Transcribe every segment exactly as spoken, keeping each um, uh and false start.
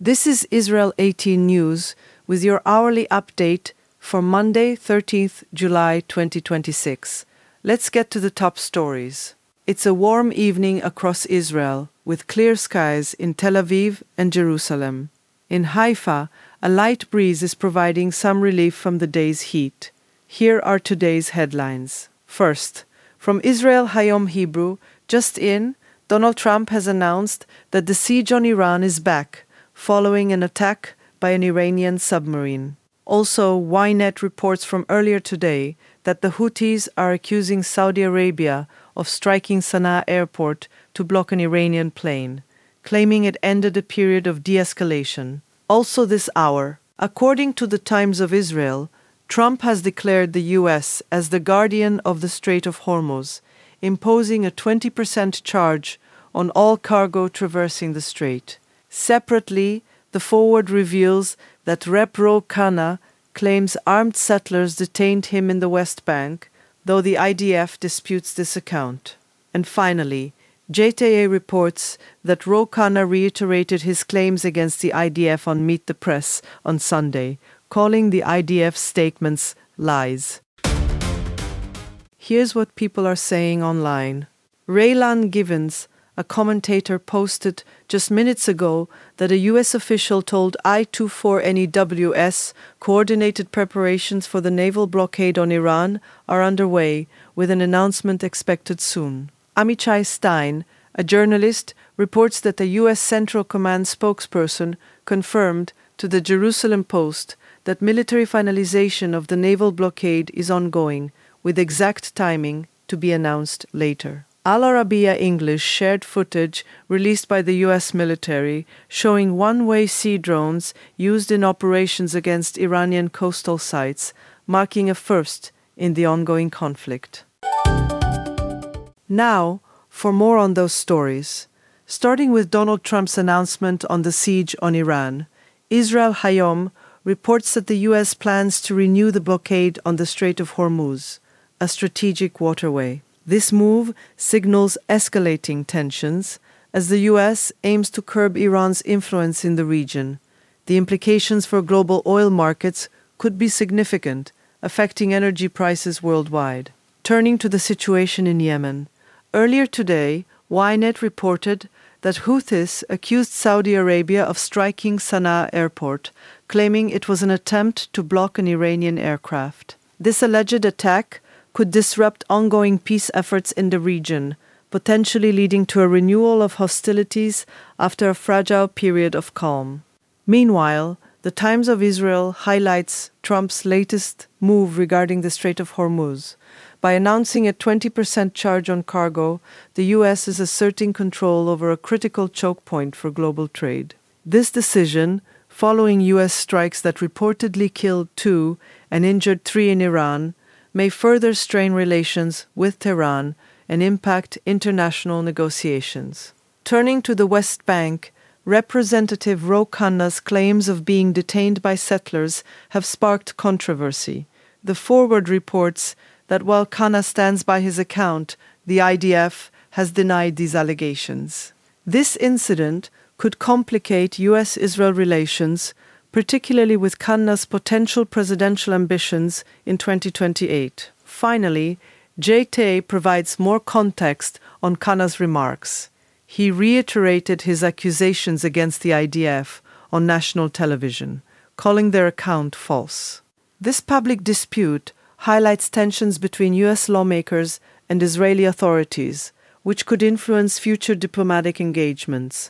This is Israel eighteen News with your hourly update for Monday, thirteenth of July twenty twenty-six. Let's get to the top stories. It's a warm evening across Israel with clear skies in Tel Aviv and Jerusalem. In Haifa, a light breeze is providing some relief from the day's heat. Here are today's headlines. First, from Israel Hayom Hebrew, just in, Donald Trump has announced that the siege on Iran is back, following an attack by an Iranian submarine. Also, Ynet reports from earlier today that the Houthis are accusing Saudi Arabia of striking Sana'a airport to block an Iranian plane, claiming it ended a period of de-escalation. Also this hour, according to the Times of Israel, Trump has declared the U S as the guardian of the Strait of Hormuz, imposing a twenty percent charge on all cargo traversing the strait. Separately, the Forward reveals that Rep Ro Khanna claims armed settlers detained him in the West Bank, though the I D F disputes this account. And finally, J T A reports that Ro Khanna reiterated his claims against the I D F on Meet the Press on Sunday, calling the I D F's statements lies. Here's what people are saying online. Raylan Givens, a commentator, posted just minutes ago that a U S official told I twenty-four N E W S coordinated preparations for the naval blockade on Iran are underway, with an announcement expected soon. Amichai Stein, a journalist, reports that the U S Central Command spokesperson confirmed to the Jerusalem Post that military finalization of the naval blockade is ongoing, with exact timing to be announced later. Al Arabiya English shared footage released by the U S military showing one-way sea drones used in operations against Iranian coastal sites, marking a first in the ongoing conflict. Now, for more on those stories. Starting with Donald Trump's announcement on the siege on Iran, Israel Hayom reports that the U S plans to renew the blockade on the Strait of Hormuz, a strategic waterway. This move signals escalating tensions as the U S aims to curb Iran's influence in the region. The implications for global oil markets could be significant, affecting energy prices worldwide. Turning to the situation in Yemen, earlier today, Ynet reported that Houthis accused Saudi Arabia of striking Sana'a airport, claiming it was an attempt to block an Iranian aircraft. This alleged attack could disrupt ongoing peace efforts in the region, potentially leading to a renewal of hostilities after a fragile period of calm. Meanwhile, the Times of Israel highlights Trump's latest move regarding the Strait of Hormuz. By announcing a twenty percent charge on cargo, the U S is asserting control over a critical choke point for global trade. This decision, following U S strikes that reportedly killed two and injured three in Iran, may further strain relations with Tehran and impact international negotiations. Turning to the West Bank, Representative Ro Khanna's claims of being detained by settlers have sparked controversy. The Forward reports that while Khanna stands by his account, the I D F has denied these allegations. This incident could complicate U S Israel relations, particularly with Khanna's potential presidential ambitions in twenty twenty-eight. Finally, J T A provides more context on Khanna's remarks. He reiterated his accusations against the I D F on national television, calling their account false. This public dispute highlights tensions between U S lawmakers and Israeli authorities, which could influence future diplomatic engagements.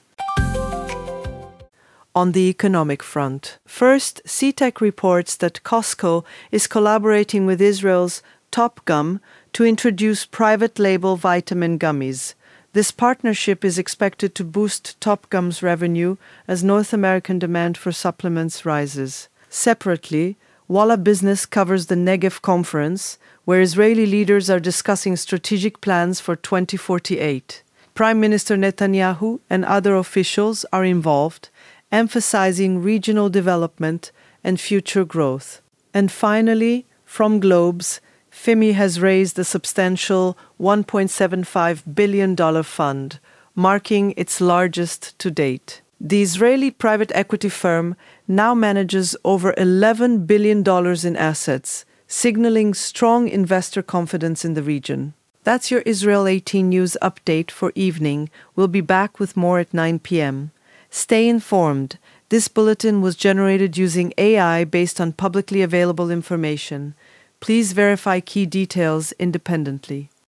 On the economic front, first, CTEC reports that Costco is collaborating with Israel's Top Gum to introduce private label vitamin gummies. This partnership is expected to boost Top Gum's revenue as North American demand for supplements rises. Separately, Walla Business covers the Negev conference, where Israeli leaders are discussing strategic plans for twenty forty-eight. Prime Minister Netanyahu and other officials are involved, emphasizing regional development and future growth. And finally, from Globes, F I M I has raised a substantial one point seven five billion dollars fund, marking its largest to date. The Israeli private equity firm now manages over eleven billion dollars in assets, signaling strong investor confidence in the region. That's your Israel eighteen News update for evening. We'll be back with more at nine p.m. Stay informed. This bulletin was generated using A I based on publicly available information. Please verify key details independently.